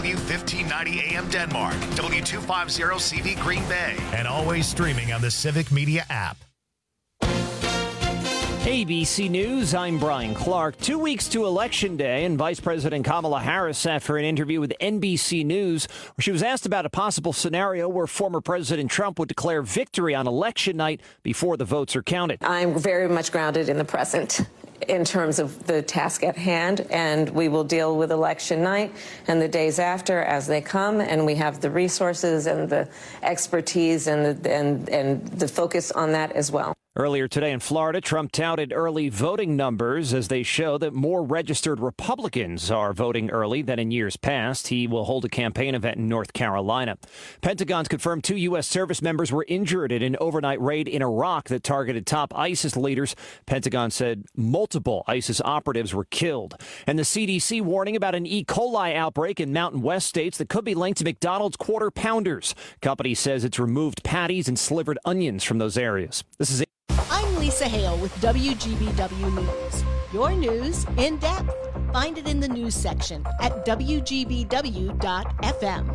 W1590 AM Denmark, W250 CV Green Bay, and always streaming on the Civic Media app. ABC News, I'm Brian Clark. 2 weeks to Election Day, and Vice President Kamala Harris sat for an interview with NBC News where she was asked about a possible scenario where former President Trump would declare victory on election night before the votes are counted. I'm very much grounded in the present in terms of the task at hand, and we will deal with election night and the days after as they come, and we have the resources and the expertise and the focus on that as well. Earlier today in Florida, Trump touted early voting numbers as they show that more registered Republicans are voting early than in years past. He will hold a campaign event in North Carolina. Pentagon's confirmed 2 U.S. service members were injured in an overnight raid in Iraq that targeted top ISIS leaders. Pentagon said multiple ISIS operatives were killed. And the CDC warning about an E. coli outbreak in Mountain West states that could be linked to McDonald's Quarter Pounders. Company says it's removed patties and slivered onions from those areas. This is it. I'm Lisa Hale with WGBW News. Your news in depth. Find it in the news section at WGBW.FM.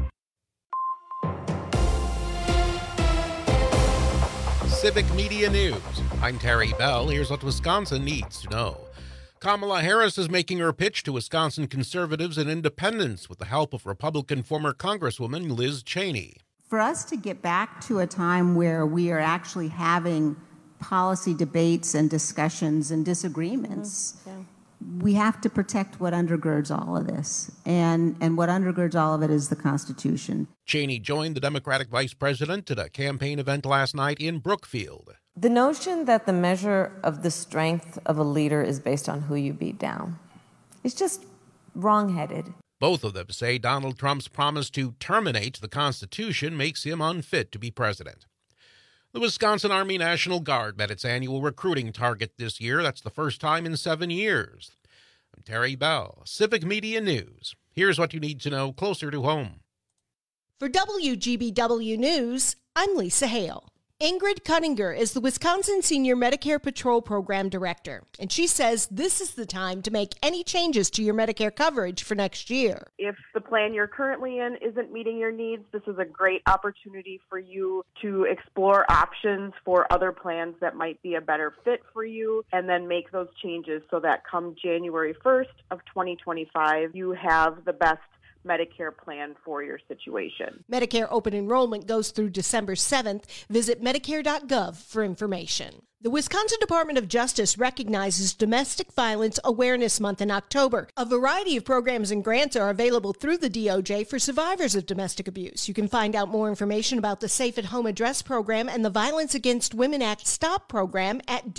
Civic Media News. I'm Terry Bell. Here's what Wisconsin needs to know. Kamala Harris is making her pitch to Wisconsin conservatives and independents with the help of Republican former Congresswoman Liz Cheney. For us to get back to a time where we are actually having policy debates and discussions and disagreements, we have to protect what undergirds all of this. And what undergirds all of it is the Constitution. Cheney joined the Democratic vice president at a campaign event last night in Brookfield. The notion that the measure of the strength of a leader is based on who you beat down is just wrong-headed. Both of them say Donald Trump's promise to terminate the Constitution makes him unfit to be president. The Wisconsin Army National Guard met its annual recruiting target this year. That's the first time in 7 years. I'm Terry Bell, Civic Media News. Here's what you need to know closer to home. For WGBW News, I'm Lisa Hale. Ingrid Cunninger is the Wisconsin Senior Medicare Patrol Program Director, and she says this is the time to make any changes to your Medicare coverage for next year. If the plan you're currently in isn't meeting your needs, this is a great opportunity for you to explore options for other plans that might be a better fit for you, and then make those changes so that come January 1st of 2025, you have the best Medicare plan for your situation. Medicare open enrollment goes through December 7th. Visit Medicare.gov for information. The Wisconsin Department of Justice recognizes Domestic Violence Awareness Month in October. A variety of programs and grants are available through the DOJ for survivors of domestic abuse. You can find out more information about the Safe at Home Address program and the Violence Against Women Act STOP program at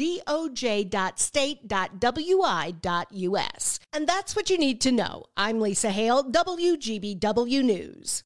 doj.state.wi.us. And that's what you need to know. I'm Lisa Hale, WGBW News.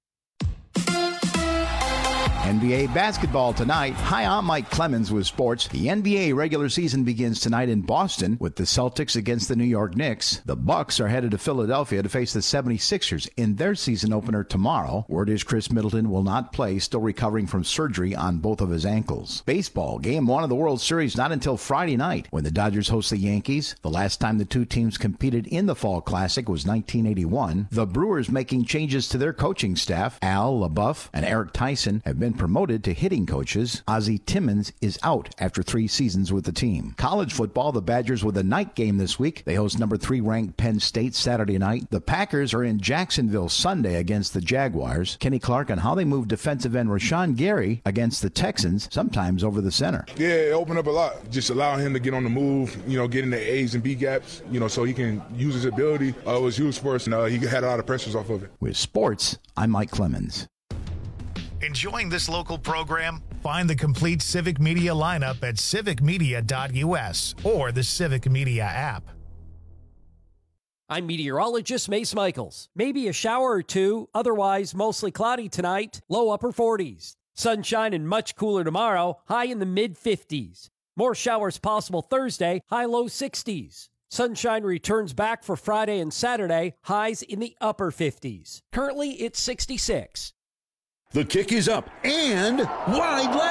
NBA basketball tonight. Hi, I'm Mike Clemens with sports. The NBA regular season begins tonight in Boston with the Celtics against the New York Knicks. The Bucks are headed to Philadelphia to face the 76ers in their season opener tomorrow. Word is Chris Middleton will not play, still recovering from surgery on both of his ankles. Baseball, game 1 of the World Series not until Friday night when the Dodgers host the Yankees. The last time the two teams competed in the Fall Classic was 1981. The Brewers making changes to their coaching staff. Al LaBeouf and Eric Tyson have been promoted to hitting coaches. Ozzie Timmons is out after 3 seasons with the team. College football, the Badgers with a night game this week. They host number 3 ranked Penn State Saturday night. The Packers are in Jacksonville Sunday against the Jaguars. Kenny Clark on how they move defensive end Rashawn Gary against the Texans, sometimes over the center. Yeah, it opened up a lot. Just allowing him to get on the move, get in the A's and B gaps, so he can use his ability. It was huge for us, and he had a lot of pressures off of it. With sports, I'm Mike Clemens. Enjoying this local program? Find the complete Civic Media lineup at civicmedia.us or the Civic Media app. I'm meteorologist Mace Michaels. Maybe a shower or two, otherwise mostly cloudy tonight, low upper 40s. Sunshine and much cooler tomorrow, high in the mid-50s. More showers possible Thursday, high low 60s. Sunshine returns back for Friday and Saturday, highs in the upper 50s. Currently, it's 66. The kick is up and wide left.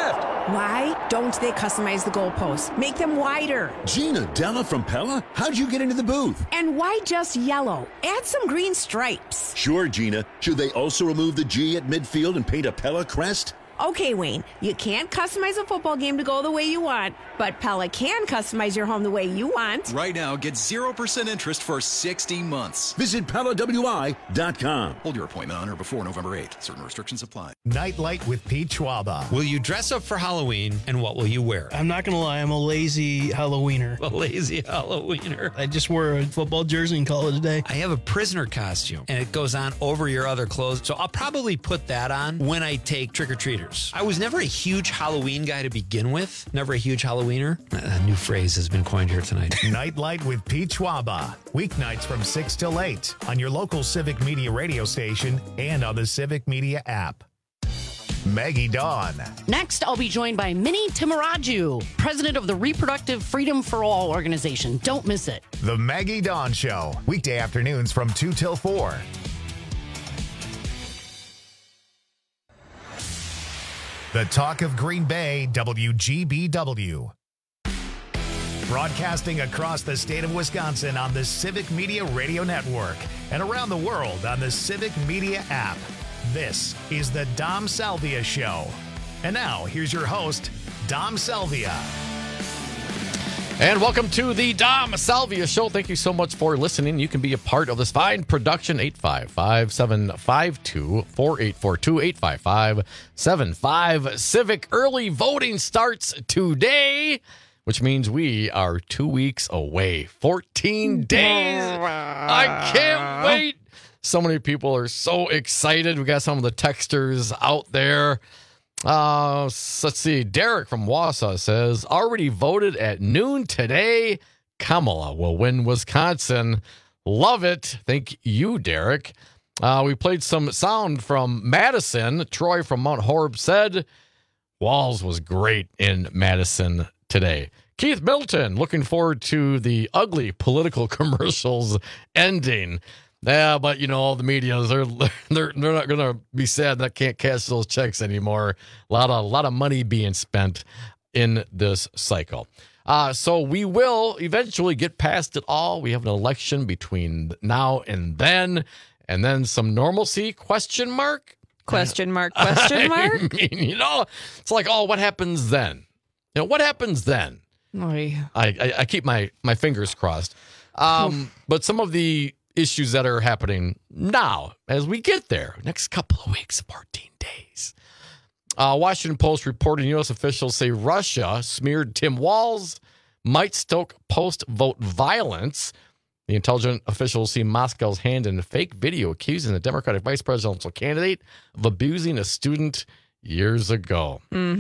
Why don't they customize the goalposts? Make them wider. Gina Della from Pella? How'd you get into the booth? And why just yellow? Add some green stripes. Sure, Gina. Should they also remove the G at midfield and paint a Pella crest? Okay, Wayne, you can't customize a football game to go the way you want, but Pella can customize your home the way you want. Right now, get 0% interest for 60 months. Visit PellaWI.com. Hold your appointment on or before November 8th. Certain restrictions apply. Nightlight with Pete Schwaba. Will you dress up for Halloween, and what will you wear? I'm not going to lie, I'm a lazy Halloweener. A lazy Halloweener. I just wear a football jersey and call it a day. I have a prisoner costume, and it goes on over your other clothes, so I'll probably put that on when I take trick-or-treaters. I was never a huge Halloween guy to begin with. Never a huge Halloweener. A new phrase has been coined here tonight. Nightlight with Pete Schwaba. Weeknights from 6 till 8 on your local Civic Media radio station and on the Civic Media app. Maggie Dawn. Next, I'll be joined by Minnie Timaraju, president of the Reproductive Freedom for All organization. Don't miss it. The Maggie Dawn Show. Weekday afternoons from 2 till 4. The talk of Green Bay, WGBW. Broadcasting across the state of Wisconsin on the Civic Media Radio Network and around the world on the Civic Media app. This is the Dom Salvia Show. And now, here's your host, Dom Salvia. And welcome to the Dom Salvia Show. Thank you so much for listening. You can be a part of this fine production. 855-752-4842. 855-75 Civic. Early voting starts today, which means we are 2 weeks away. 14 days. I can't wait. So many people are so excited. We got some of the texters out there. Let's see. Derek from Wausau says, already voted at noon today. Kamala will win Wisconsin. Love it. Thank you, Derek. We played some sound from Madison. Troy from Mount Horeb said, Walls was great in Madison today. Keith Middleton, looking forward to the ugly political commercials ending. Yeah, but you know, the media, they're not going to be sad that can't cash those checks anymore. A lot of money being spent in this cycle. So we will eventually get past it all. We have an election between now and then some normalcy, question mark? Question mark, question mark? I mean, you know, it's like, oh, what happens then? You know, what happens then? I keep my fingers crossed. But some of the issues that are happening now as we get there, next couple of weeks, 14 days. Washington Post reporting U.S. officials say Russia smeared Tim Walz, might stoke post-vote violence. The intelligence officials see Moscow's hand in a fake video accusing the Democratic vice presidential candidate of abusing a student years ago.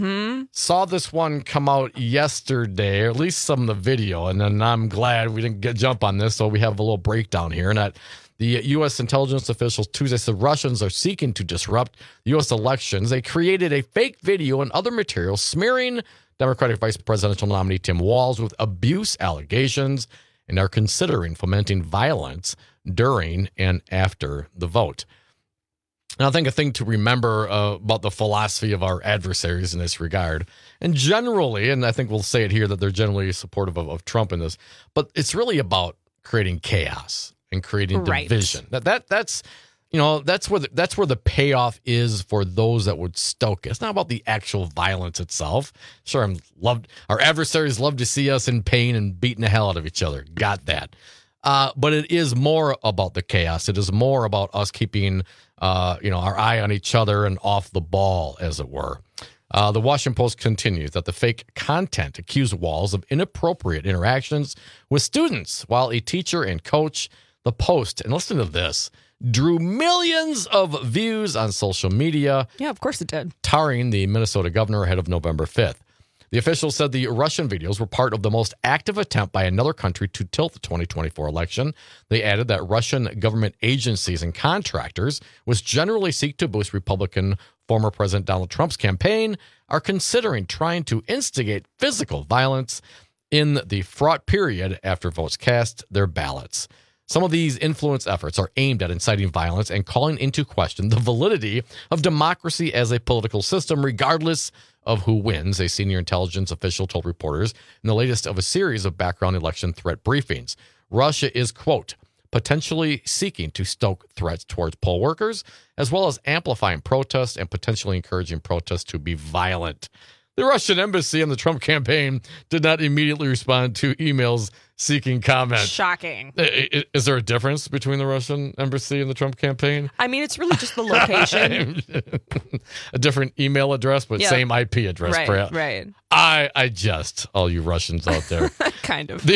Saw this one come out yesterday, or at least some of the video, and then I'm glad we didn't jump on this, so we have a little breakdown here. And that the U.S. intelligence officials Tuesday said Russians are seeking to disrupt U.S. elections. They created a fake video and other material smearing Democratic vice presidential nominee Tim Walz with abuse allegations and are considering fomenting violence during and after the vote. And I think a thing to remember about the philosophy of our adversaries in this regard, and generally, and I think we'll say it here, that they're generally supportive of Trump in this, but it's really about creating chaos and creating division. That's you know, that's where the payoff is for those that would stoke it. It's not about the actual violence itself. Sure, our adversaries love to see us in pain and beating the hell out of each other. Got that. But it is more about the chaos. It is more about us keeping our eye on each other and off the ball, as it were. The Washington Post continues that the fake content accused Walz of inappropriate interactions with students while a teacher and coach. The Post, and listen to this, drew millions of views on social media. Yeah, of course it did. Tarring the Minnesota governor ahead of November 5th. The officials said the Russian videos were part of the most active attempt by another country to tilt the 2024 election. They added that Russian government agencies and contractors, which generally seek to boost Republican former President Donald Trump's campaign, are considering trying to instigate physical violence in the fraught period after votes cast their ballots. Some of these influence efforts are aimed at inciting violence and calling into question the validity of democracy as a political system, regardless of who wins, a senior intelligence official told reporters in the latest of a series of background election threat briefings. Russia is, quote, potentially seeking to stoke threats towards poll workers, as well as amplifying protests and potentially encouraging protests to be violent. The Russian embassy and the Trump campaign did not immediately respond to emails seeking comment. Shocking. Is there a difference between the Russian embassy and the Trump campaign? I mean, it's really just the location. A different email address, but same IP address. Right, perhaps. right. I just, all you Russians out there. Kind of.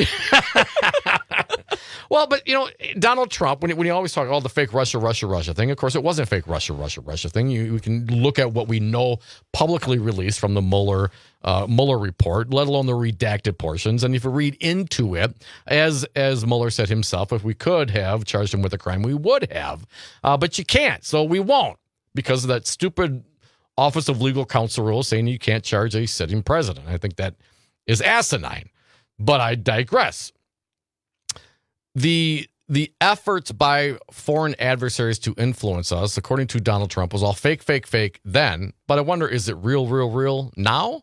Well, but, Donald Trump, when he always talk the fake Russia thing, of course, it wasn't fake Russia thing. We can look at what we know publicly released from the Mueller report, let alone the redacted portions. And if you read into it, as Mueller said himself, if we could have charged him with a crime, we would have. But you can't, so we won't, because of that stupid Office of Legal Counsel rule saying you can't charge a sitting president. I think that is asinine. But I digress. The efforts by foreign adversaries to influence us, according to Donald Trump, was all fake then. But I wonder, is it real now?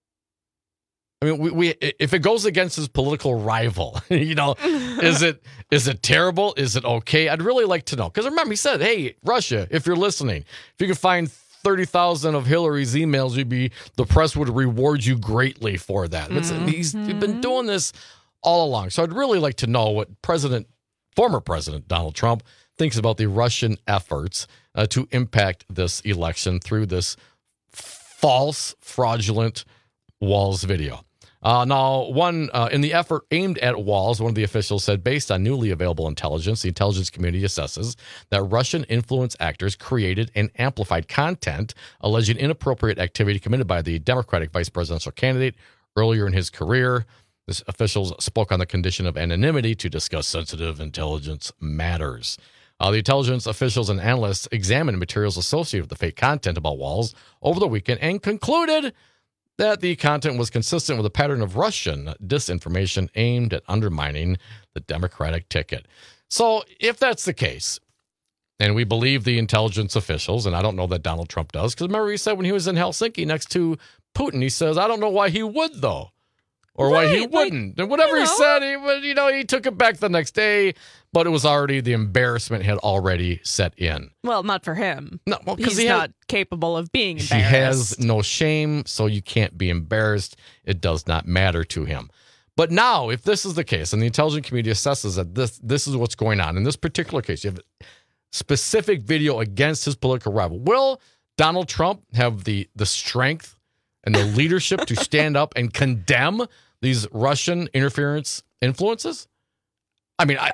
I mean, we if it goes against his political rival, is it terrible? Is it okay? I'd really like to know. Because remember, he said, hey, Russia, if you're listening, if you can find 30,000 of Hillary's emails, the press would reward you greatly for that. Mm-hmm. He's been doing this all along. So I'd really like to know what former President Donald Trump thinks about the Russian efforts to impact this election through this false, fraudulent Walz video. Now, in the effort aimed at Walz, one of the officials said, based on newly available intelligence, the intelligence community assesses that Russian influence actors created and amplified content alleging inappropriate activity committed by the Democratic vice presidential candidate earlier in his career. This officials spoke on the condition of anonymity to discuss sensitive intelligence matters. The intelligence officials and analysts examined materials associated with the fake content about Walz over the weekend and concluded that the content was consistent with a pattern of Russian disinformation aimed at undermining the Democratic ticket. So if that's the case, and we believe the intelligence officials, and I don't know that Donald Trump does, because remember he said when he was in Helsinki next to Putin, he says, I don't know why he would, though. Or why he wouldn't. And whatever he said, he took it back the next day, but it was already, the embarrassment had already set in. Well, not for him. No, well, because he's not capable of being embarrassed. He has no shame, so you can't be embarrassed. It does not matter to him. But now, if this is the case, and the intelligence community assesses that this is what's going on, in this particular case, you have a specific video against his political rival, will Donald Trump have the strength and the leadership to stand up and condemn these Russian interference influences? I mean,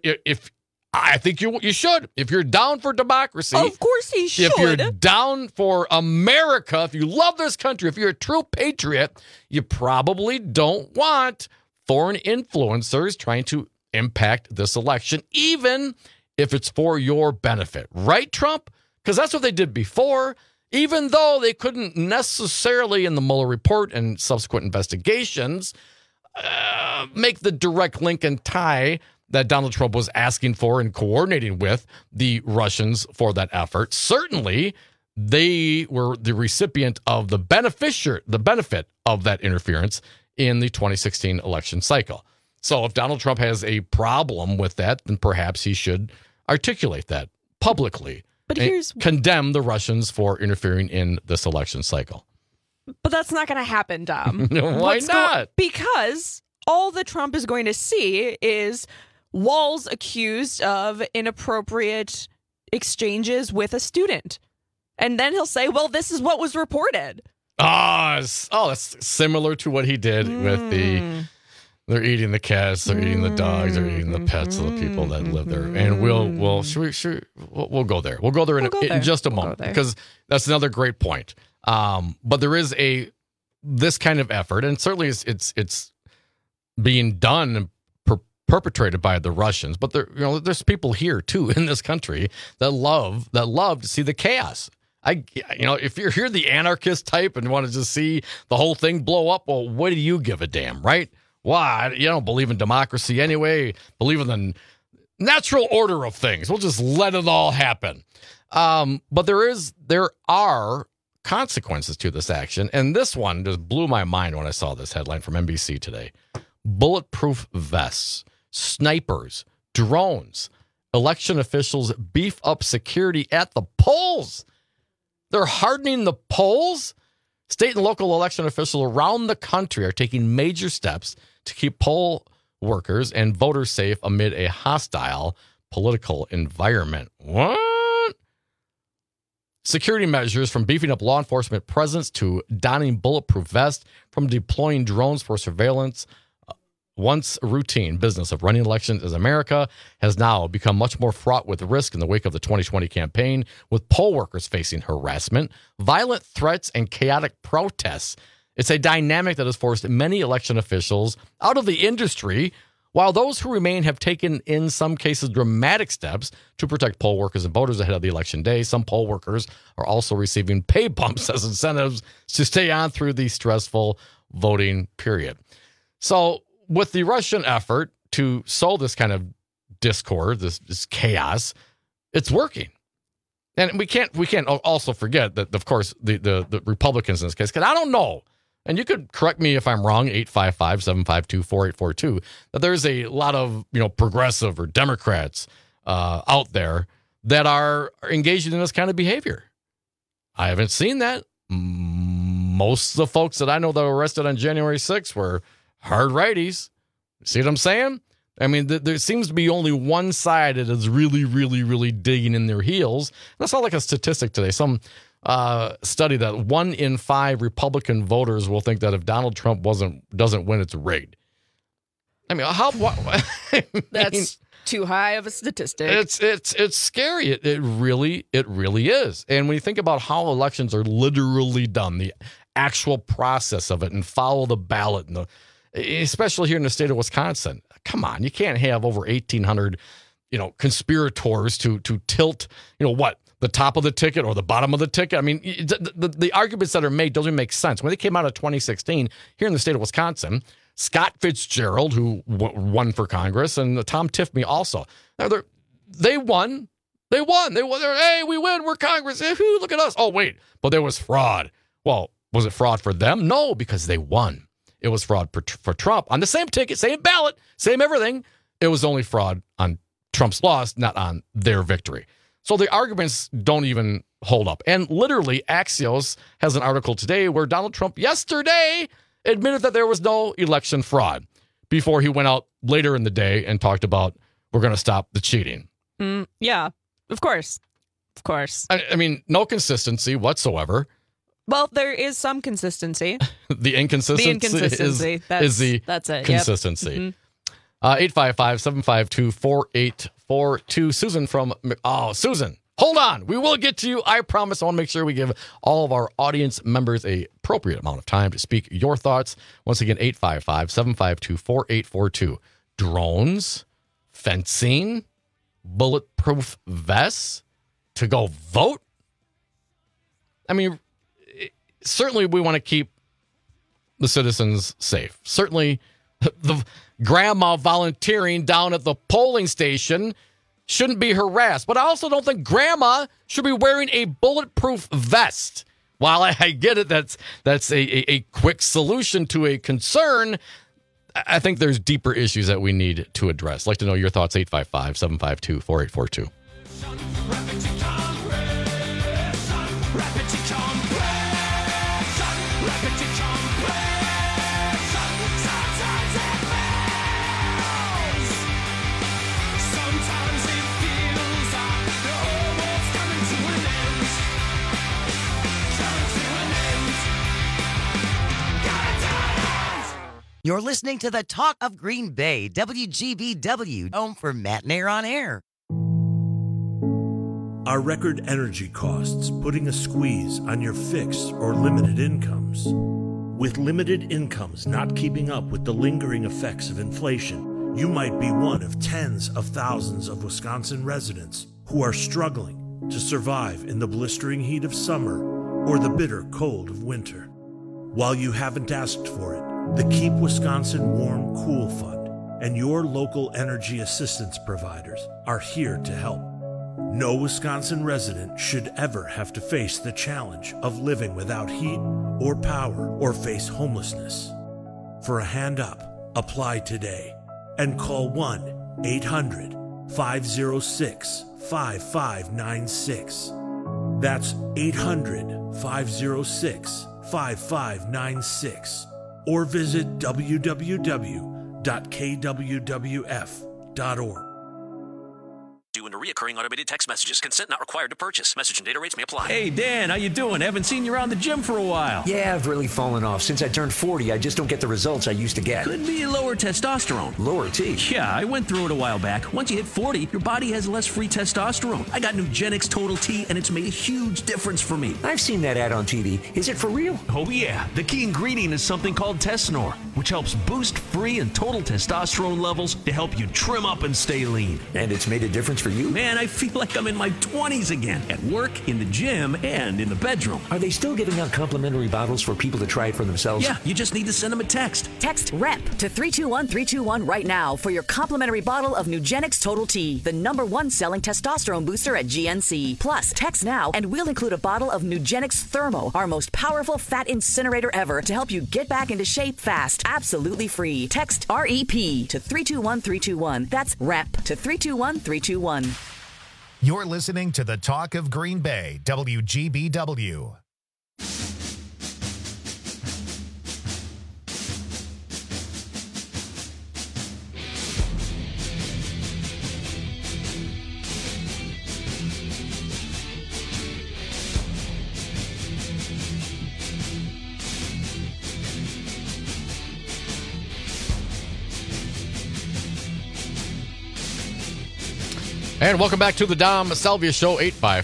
I think you should. If you're down for democracy, of course he should. If you're down for America, if you love this country, if you're a true patriot, you probably don't want foreign influencers trying to impact this election, even if it's for your benefit. Right, Trump? Because that's what they did before. Even though they couldn't necessarily, in the Mueller report and subsequent investigations, make the direct link and tie that Donald Trump was asking for and coordinating with the Russians for that effort. Certainly, they were the recipient of the benefit of that interference in the 2016 election cycle. So if Donald Trump has a problem with that, then perhaps he should articulate that publicly. But condemn the Russians for interfering in this election cycle. But that's not going to happen, Dom. Why not? Because all that Trump is going to see is Walz accused of inappropriate exchanges with a student. And then he'll say, well, this is what was reported. That's similar to what he did with they're eating the cats, they're eating the dogs, they're eating the pets of the people that live there. And we'll go there. We'll go there in just a moment, because that's another great point. But there is this kind of effort, and certainly it's being done and perpetrated by the Russians. But there's people here too in this country that love to see the chaos. If you're the anarchist type and want to just see the whole thing blow up, well, what do you give a damn, right? Why? You don't believe in democracy anyway. Believe in the natural order of things. We'll just let it all happen. But there are consequences to this action. And this one just blew my mind when I saw this headline from NBC today. Bulletproof vests, snipers, drones, election officials beef up security at the polls. They're hardening the polls. State and local election officials around the country are taking major steps to keep poll workers and voters safe amid a hostile political environment. What? Security measures, from beefing up law enforcement presence to donning bulletproof vests, from deploying drones for surveillance. Once routine business of running elections in America has now become much more fraught with risk in the wake of the 2020 campaign, with poll workers facing harassment, violent threats, and chaotic protests. It's a dynamic that has forced many election officials out of the industry, while those who remain have taken, in some cases, dramatic steps to protect poll workers and voters ahead of the election day. Some poll workers are also receiving pay bumps as incentives to stay on through the stressful voting period. So, with the Russian effort to sow this kind of discord, this chaos, it's working. And we can't also forget that, of course, the Republicans in this case, because I don't know, and you could correct me if I'm wrong, 855-752-4842, that there's a lot of, progressive or Democrats out there that are engaging in this kind of behavior. I haven't seen that. Most of the folks that I know that were arrested on January 6th were hard righties. See what I'm saying? I mean, there seems to be only one side that is really, really, really digging in their heels. And I saw like a statistic today, some study that 1 in 5 Republican voters will think that if Donald Trump doesn't win, it's rigged. I mean, That's too high of a statistic. It's scary. It really is. And when you think about how elections are literally done, the actual process of it, and follow the ballot, and especially here in the state of Wisconsin, come on, you can't have over 1,800, conspirators to tilt, the top of the ticket or the bottom of the ticket. I mean, the arguments that are made doesn't make sense. When they came out of 2016 here in the state of Wisconsin, Scott Fitzgerald, who won for Congress, and Tom Tiffany also, they won. They won. Hey, we win. We're Congress. Look at us. Oh, wait, but there was fraud. Well, was it fraud for them? No, because they won. It was fraud for Trump on the same ticket, same ballot, same everything. It was only fraud on Trump's loss, not on their victory. So the arguments don't even hold up. And literally, Axios has an article today where Donald Trump yesterday admitted that there was no election fraud before he went out later in the day and talked about, we're going to stop the cheating. Yeah, of course. Of course. I mean, no consistency whatsoever. Well, there is some consistency. The inconsistency. That's it. Consistency. Yep. 855-752-4842. Susan Susan, hold on. We will get to you. I promise. I want to make sure we give all of our audience members a appropriate amount of time to speak your thoughts. Once again, 855-752-4842. Drones, fencing, bulletproof vests to go vote. I mean, certainly we want to keep the citizens safe. Certainly the grandma volunteering down at the polling station shouldn't be harassed. But I also don't think grandma should be wearing a bulletproof vest. While I get it, that's a quick solution to a concern, I think there's deeper issues that we need to address. I'd like to know your thoughts, 855-752-4842. You're listening to the Talk of Green Bay, WGBW, home for Matt and Air on Air. Are record energy costs putting a squeeze on your fixed or limited incomes? With limited incomes not keeping up with the lingering effects of inflation, you might be one of tens of thousands of Wisconsin residents who are struggling to survive in the blistering heat of summer or the bitter cold of winter. While you haven't asked for it, the Keep Wisconsin Warm Cool Fund and your local energy assistance providers are here to help. No Wisconsin resident should ever have to face the challenge of living without heat or power or face homelessness. For a hand up, apply today and call 1-800-506-5596. That's 800-506-5596. Or visit www.kwwf.org. Due into reoccurring automated text messages. Consent not required to purchase. Message and data rates may apply. Hey, Dan, how you doing? Haven't seen you around the gym for a while. Yeah, I've really fallen off. Since I turned 40, I just don't get the results I used to get. Could be lower testosterone. Lower T? Yeah, I went through it a while back. Once you hit 40, your body has less free testosterone. I got Nugenix Total T, and it's made a huge difference for me. I've seen that ad on TV. Is it for real? Oh, yeah. The key ingredient is something called Tesnor, which helps boost free and total testosterone levels to help you trim up and stay lean. And it's made a difference for you? Man, I feel like I'm in my 20s again, at work, in the gym, and in the bedroom. Are they still giving out complimentary bottles for people to try it for themselves? Yeah, you just need to send them a text. Text REP to 321-321 right now for your complimentary bottle of Nugenix Total T, the #1 selling testosterone booster at GNC. Plus, text now and we'll include a bottle of Nugenix Thermo, our most powerful fat incinerator ever, to help you get back into shape fast. Absolutely free. Text REP to 321-321. That's REP to 321-321. You're listening to the Talk of Green Bay, WGBW. And welcome back to the Dom Salvia Show,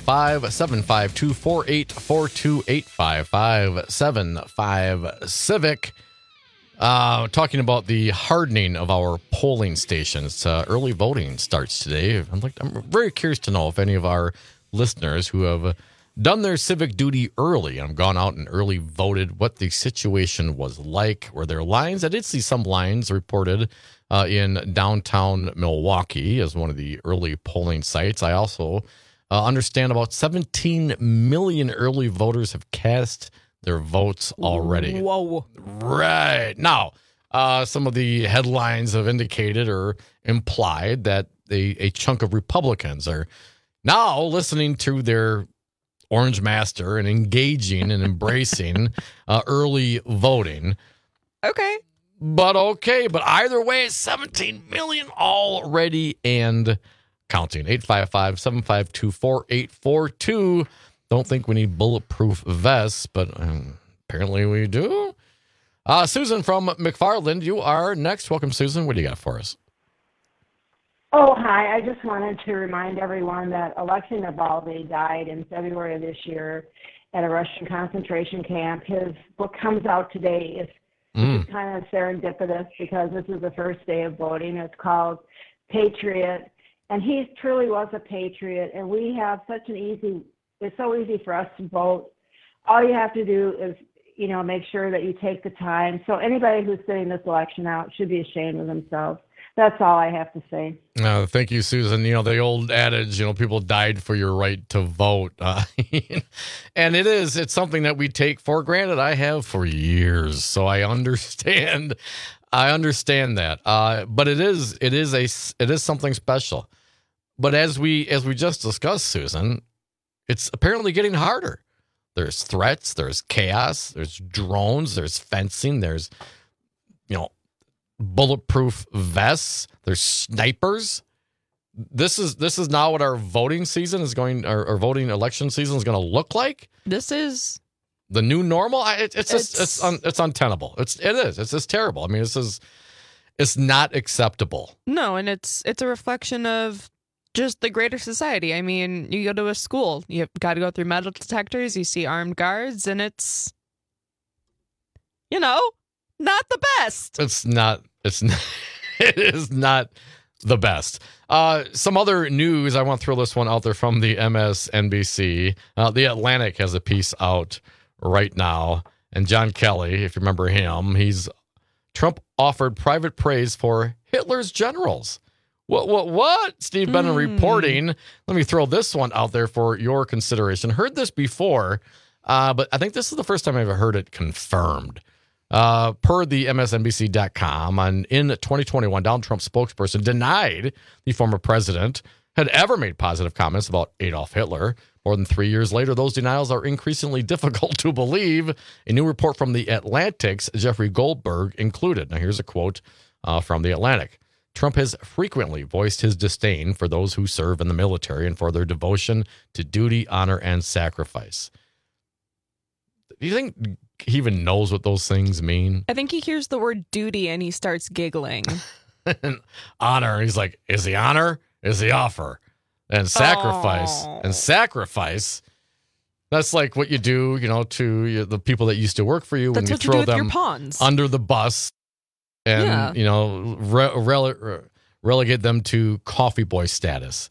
855-752-4842, 855-75-CIVIC. Talking about the hardening of our polling stations. Early voting starts today. I'm very curious to know if any of our listeners who have done their civic duty early and gone out and early voted, what the situation was like. Were there lines? I did see some lines reported in downtown Milwaukee as one of the early polling sites. I also understand about 17 million early voters have cast their votes already. Whoa. Right. Now, some of the headlines have indicated or implied that a chunk of Republicans are now listening to their Orange Master and engaging and embracing early voting. Okay. But either way, 17 million already and counting. 855-752-4842. Don't think we need bulletproof vests, but apparently we do. Susan from McFarland, you are next. Welcome, Susan. What do you got for us? Oh, hi. I just wanted to remind everyone that Alexei Navalny died in February of this year at a Russian concentration camp. His book comes out today. It's kind of serendipitous because this is the first day of voting. It's called Patriot, and he truly was a patriot, and we have it's so easy for us to vote. All you have to do is, make sure that you take the time. So anybody who's sitting this election out should be ashamed of themselves. That's all I have to say. Thank you, Susan. The old adage, people died for your right to vote. And it's something that we take for granted. I have for years. So I understand that. But it is something special. But as we just discussed, Susan, it's apparently getting harder. There's threats, there's chaos, there's drones, there's fencing, there's, bulletproof vests, there's snipers. This is now what our voting season is going, our voting election season is going to look like. This is the new normal. It's untenable. It is. It's just terrible. I mean, it's not acceptable. No, and it's a reflection of just the greater society. I mean, you go to a school, you've got to go through metal detectors, you see armed guards, and it's, not the best. It is not the best. Some other news, I want to throw this one out there from the MSNBC. The Atlantic has a piece out right now. And John Kelly, if you remember him, Trump offered private praise for Hitler's generals. What? Steve Bannon reporting. Let me throw this one out there for your consideration. Heard this before, but I think this is the first time I've ever heard it confirmed. Per the MSNBC.com, in 2021, Donald Trump's spokesperson denied the former president had ever made positive comments about Adolf Hitler. More than 3 years later, those denials are increasingly difficult to believe. A new report from The Atlantic's Jeffrey Goldberg included. Now, here's a quote from The Atlantic. Trump has frequently voiced his disdain for those who serve in the military and for their devotion to duty, honor, and sacrifice. Do you think he even knows what those things mean? I think he hears the word duty and he starts giggling. Honor. He's like, is the honor? Is the offer? And sacrifice. Oh. And sacrifice. That's like what you do, to the people that used to work for you. That's when you what you throw do with them your pawns. under the bus and, relegate them to coffee boy status.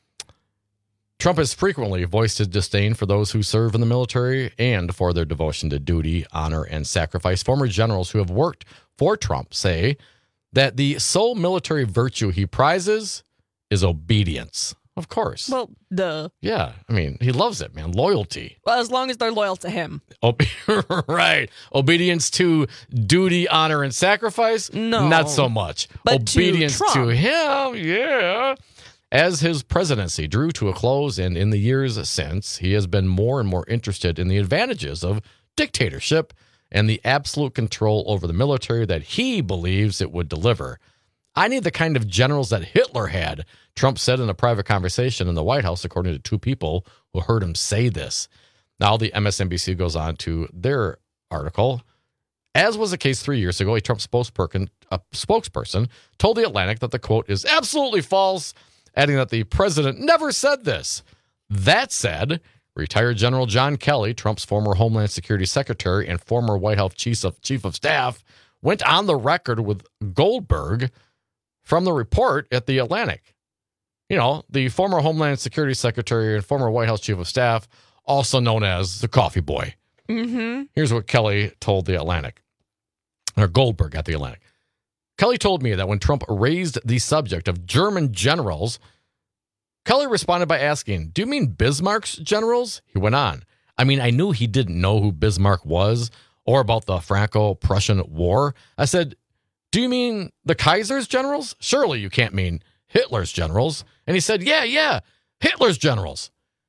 Trump has frequently voiced his disdain for those who serve in the military and for their devotion to duty, honor, and sacrifice. Former generals who have worked for Trump say that the sole military virtue he prizes is obedience. Of course. Well, duh. Yeah. I mean, he loves it, man. Loyalty. Well, as long as they're loyal to him. Right. Obedience to duty, honor, and sacrifice? No. Not so much. But obedience to him, yeah. As his presidency drew to a close and in the years since, he has been more and more interested in the advantages of dictatorship and the absolute control over the military that he believes it would deliver. I need the kind of generals that Hitler had, Trump said in a private conversation in the White House, according to two people who heard him say this. Now, the MSNBC goes on to their article. As was the case 3 years ago, a Trump spokesperson told The Atlantic that the quote is absolutely false, adding that the president never said this. That said, retired General John Kelly, Trump's former Homeland Security Secretary and former White House Chief of Staff, went on the record with Goldberg from the report at The Atlantic. The former Homeland Security Secretary and former White House Chief of Staff, also known as the coffee boy. Mm-hmm. Here's what Kelly told The Atlantic, or Goldberg at The Atlantic. Kelly told me that when Trump raised the subject of German generals, Kelly responded by asking, "Do you mean Bismarck's generals?" He went on, "I mean, I knew he didn't know who Bismarck was or about the Franco-Prussian War. I said, do you mean the Kaiser's generals? Surely you can't mean Hitler's generals." And he said, yeah, Hitler's generals.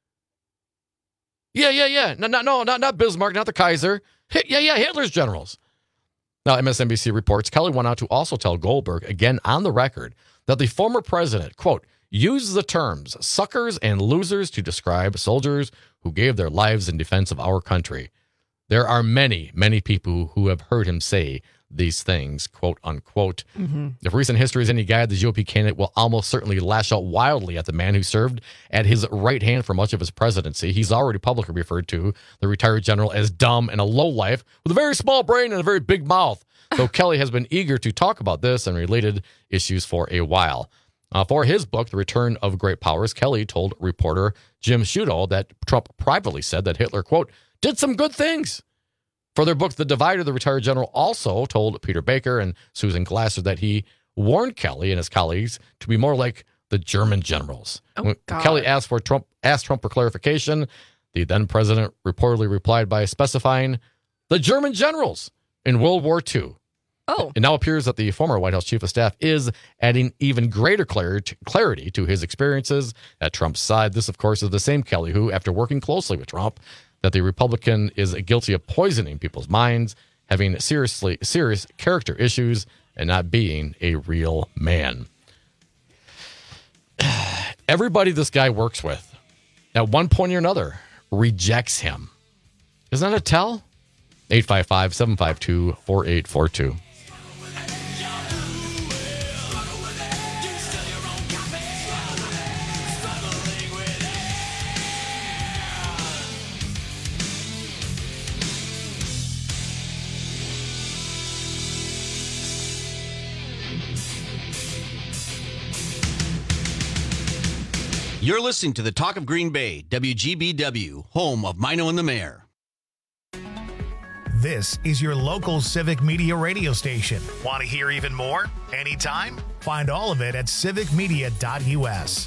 Yeah. No, not Bismarck, not the Kaiser. Hitler's generals. Now, MSNBC reports Kelly went on to also tell Goldberg, again on the record, that the former president, quote, used the terms suckers and losers to describe soldiers who gave their lives in defense of our country. There are many, many people who have heard him say these things, quote unquote. Mm-hmm. If recent history is any guide, the GOP candidate will almost certainly lash out wildly at the man who served at his right hand for much of his presidency. He's already publicly referred to the retired general as dumb and a lowlife with a very small brain and a very big mouth. So Kelly has been eager to talk about this and related issues for a while. For his book, The Return of Great Powers, Kelly told reporter Jim Sciutto that Trump privately said that Hitler, quote, did some good things. For their book, The Divider, the retired general also told Peter Baker and Susan Glasser that he warned Kelly and his colleagues to be more like the German generals. When Kelly asked Trump for clarification, the then president reportedly replied by specifying the German generals in World War II. Oh. It now appears that the former White House Chief of Staff is adding even greater clarity to his experiences at Trump's side. This, of course, is the same Kelly who, after working closely with Trump, that the Republican is guilty of poisoning people's minds, having serious character issues, and not being a real man. Everybody this guy works with, at one point or another, rejects him. Isn't that a tell? 855-752-4842. You're listening to the Talk of Green Bay, WGBW, home of Mino and the Mayor. This is your local Civic Media radio station. Want to hear even more? Anytime? Find all of it at civicmedia.us.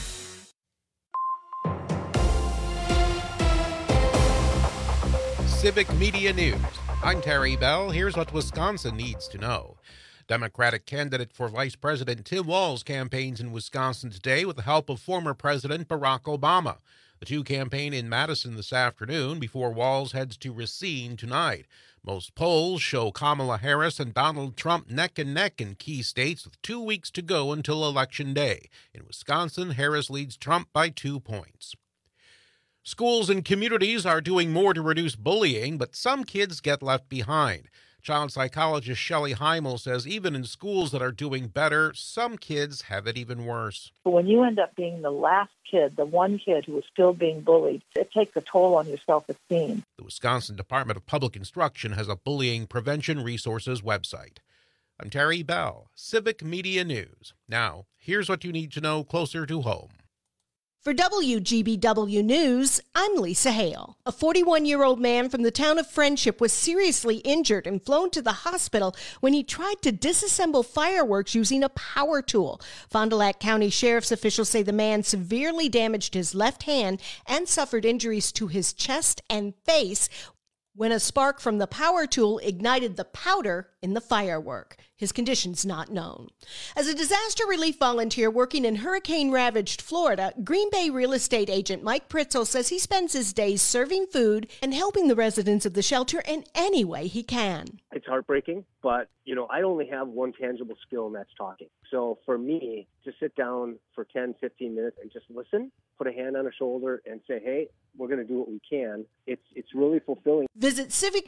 Civic Media News. I'm Terry Bell. Here's what Wisconsin needs to know. Democratic candidate for Vice President Tim Walz campaigns in Wisconsin today with the help of former President Barack Obama. The two campaign in Madison this afternoon before Walz heads to Racine tonight. Most polls show Kamala Harris and Donald Trump neck and neck in key states with 2 weeks to go until Election Day. In Wisconsin, Harris leads Trump by 2 points. Schools and communities are doing more to reduce bullying, but some kids get left behind. Child psychologist Shelley Heimel says even in schools that are doing better, some kids have it even worse. When you end up being the last kid, the one kid who is still being bullied, it takes a toll on your self-esteem. The Wisconsin Department of Public Instruction has a bullying prevention resources website. I'm Terry Bell, Civic Media News. Now, here's what you need to know closer to home. For WGBW News, I'm Lisa Hale. A 41-year-old man from the town of Friendship was seriously injured and flown to the hospital when he tried to disassemble fireworks using a power tool. Fond du Lac County Sheriff's officials say the man severely damaged his left hand and suffered injuries to his chest and face when a spark from the power tool ignited the powder in the firework. His condition's not known. As a disaster relief volunteer working in hurricane-ravaged Florida, Green Bay real estate agent Mike Pritzel says he spends his days serving food and helping the residents of the shelter in any way he can. It's heartbreaking, but, I only have one tangible skill, and that's talking. So for me, to sit down for 10, 15 minutes and just listen, put a hand on a shoulder and say, hey, we're going to do what we can, it's really fulfilling. Visit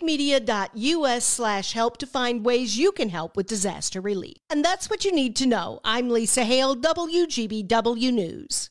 civicmedia.us/help to find ways you can help with disaster relief. And that's what you need to know. I'm Lisa Hale, WGBW News.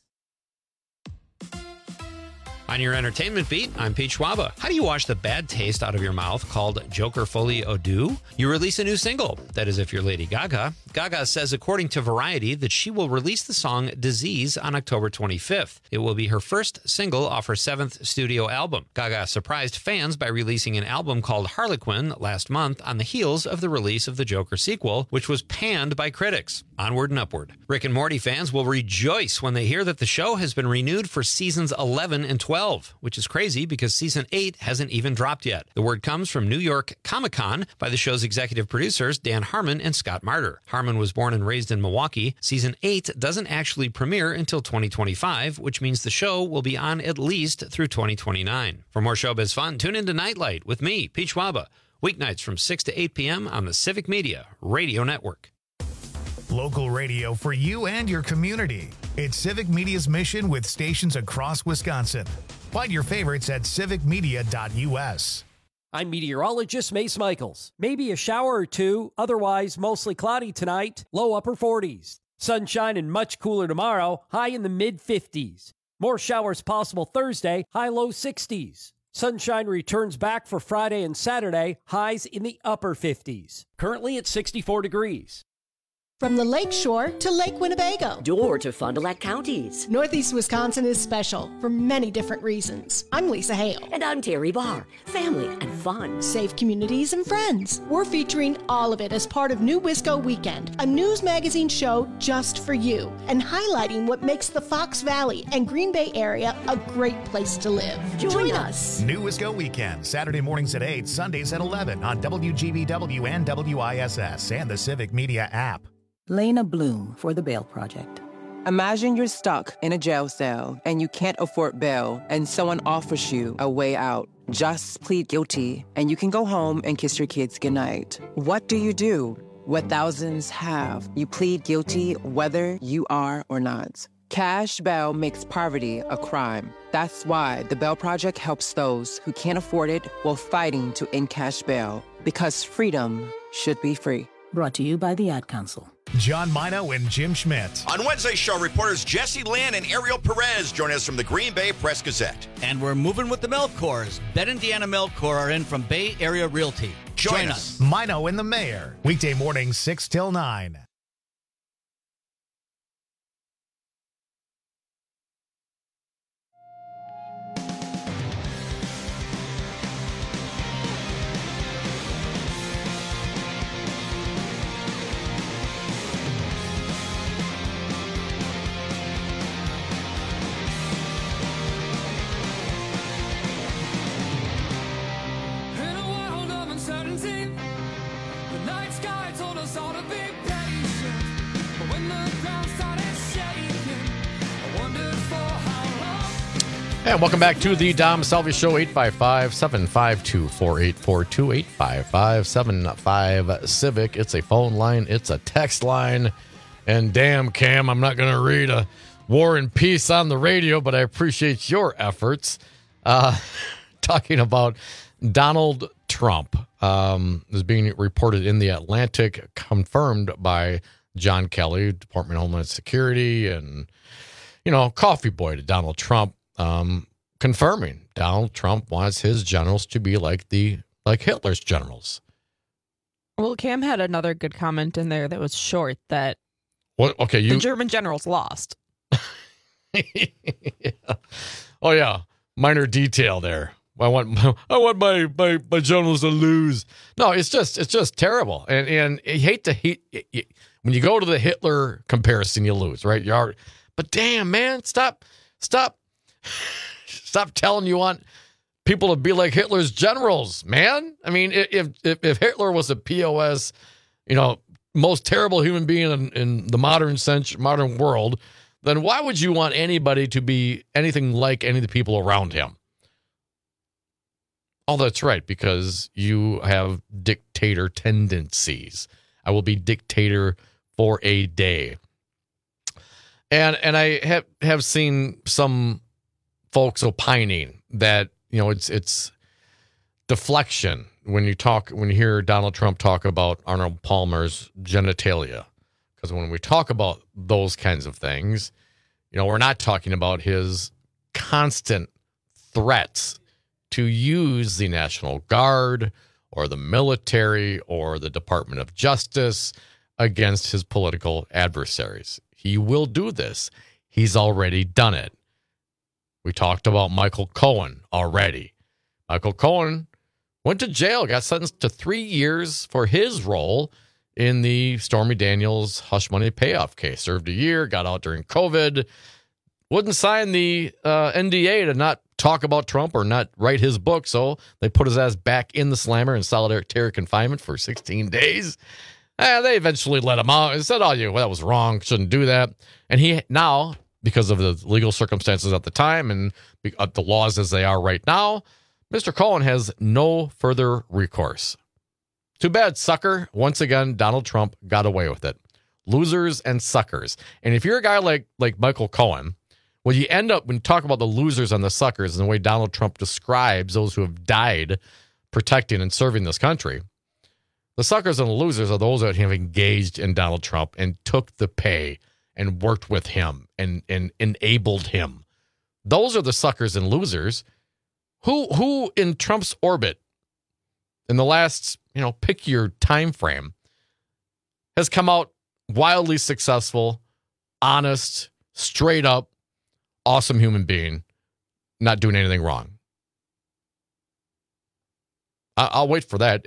On your entertainment beat, I'm Pete Schwaba. How do you wash the bad taste out of your mouth called Joker Folie Eau Douce? You release a new single. That is if you're Lady Gaga. Gaga says, according to Variety, that she will release the song Disease on October 25th. It will be her first single off her 7th studio album. Gaga surprised fans by releasing an album called Harlequin last month on the heels of the release of the Joker sequel, which was panned by critics. Onward and upward. Rick and Morty fans will rejoice when they hear that the show has been renewed for seasons 11 and 12. Which is crazy because season 8 hasn't even dropped yet. The word comes from New York Comic-Con by the show's executive producers Dan Harmon and Scott Marder. Harmon was born and raised in Milwaukee. Season 8 doesn't actually premiere until 2025, which means the show will be on at least through 2029. For more showbiz fun, tune into Nightlight with me, Pete Schwaba, weeknights from 6 to 8 p.m. on the Civic Media Radio Network. Local radio for you and your community. It's Civic Media's mission with stations across Wisconsin. Find your favorites at civicmedia.us. I'm meteorologist Mace Michaels. Maybe a shower or two, otherwise mostly cloudy tonight, low upper 40s. Sunshine and much cooler tomorrow, high in the mid-50s. More showers possible Thursday, high low 60s. Sunshine returns back for Friday and Saturday, highs in the upper 50s. Currently at 64 degrees. From the Lake Shore to Lake Winnebago. Or to Fond du Lac counties. Northeast Wisconsin is special for many different reasons. I'm Lisa Hale. And I'm Terry Barr. Family and fun. Safe communities and friends. We're featuring all of it as part of New Wisco Weekend, a news magazine show just for you, and highlighting what makes the Fox Valley and Green Bay area a great place to live. Join us. New Wisco Weekend, Saturday mornings at 8, Sundays at 11 on WGBW and WISS and the Civic Media app. Lena Bloom for the Bail Project. Imagine you're stuck in a jail cell and you can't afford bail and someone offers you a way out. Just plead guilty and you can go home and kiss your kids goodnight. What do you do? What thousands have. You plead guilty whether you are or not. Cash bail makes poverty a crime. That's why the Bail Project helps those who can't afford it while fighting to end cash bail. Because freedom should be free. Brought to you by the Ad Council. John Mino and Jim Schmidt. On Wednesday's show, reporters Jesse Land and Ariel Perez join us from the Green Bay Press-Gazette. And we're moving with the Milk Cores. Ben and Deanna Milk Corps are in from Bay Area Realty. Join us. Mino and the Mayor. Weekday mornings 6 till 9. And welcome back to the Dom Salvi Show, 855-752-4842, 855-75-CIVIC. It's a phone line. It's a text line. And damn, Cam, I'm not going to read a War and Peace on the radio, but I appreciate your efforts. Talking about Donald Trump is being reported in The Atlantic, confirmed by John Kelly, Department of Homeland Security, and, coffee boy to Donald Trump. Confirming Donald Trump wants his generals to be like Hitler's generals. Well, Cam had another good comment in there that was short that the German generals lost. Yeah. Oh yeah, minor detail there. I want my generals to lose. No, it's just terrible, and you hate when you go to the Hitler comparison, you lose, right? But damn, man, stop telling you want people to be like Hitler's generals, man. I mean, if Hitler was a POS, most terrible human being in the modern world, then why would you want anybody to be anything like any of the people around him? Oh, that's right, because you have dictator tendencies. I will be dictator for a day. And I have seen some folks opining that, it's deflection when you hear Donald Trump talk about Arnold Palmer's genitalia. Because when we talk about those kinds of things, we're not talking about his constant threats to use the National Guard or the military or the Department of Justice against his political adversaries. He will do this. He's already done it. We talked about Michael Cohen already. Michael Cohen went to jail, got sentenced to 3 years for his role in the Stormy Daniels hush money payoff case. Served a year, got out during COVID, wouldn't sign the NDA to not talk about Trump or not write his book, so they put his ass back in the slammer in solitary confinement for 16 days. They eventually let him out and said, that was wrong, shouldn't do that. And he now, because of the legal circumstances at the time and the laws as they are right now, Mr. Cohen has no further recourse. Too bad, sucker. Once again, Donald Trump got away with it. Losers and suckers. And if you're a guy like Michael Cohen, when you talk about the losers and the suckers and the way Donald Trump describes those who have died protecting and serving this country, the suckers and the losers are those that have engaged in Donald Trump and took the pay and worked with him and enabled him. Those are the suckers and losers. Who in Trump's orbit in the last, pick your time frame, has come out wildly successful, honest, straight up, awesome human being, not doing anything wrong? I'll wait for that.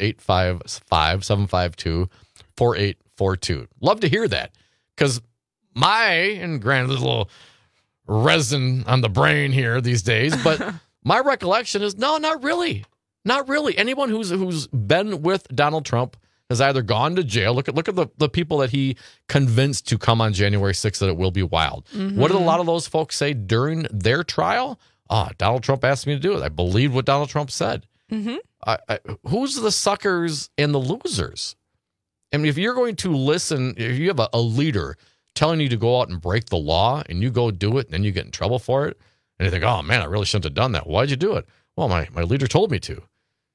855-752-4842. Love to hear that, because and granted, there's a little resin on the brain here these days, but my recollection is no, not really. Not really. Anyone who's been with Donald Trump has either gone to jail. Look at the people that he convinced to come on January 6th that it will be wild. Mm-hmm. What did a lot of those folks say during their trial? Donald Trump asked me to do it. I believed what Donald Trump said. Mm-hmm. Who's the suckers and the losers? I mean, if you're going to listen, if you have a leader telling you to go out and break the law and you go do it and then you get in trouble for it and you think, oh man, I really shouldn't have done that. Why'd you do it? Well, my leader told me to.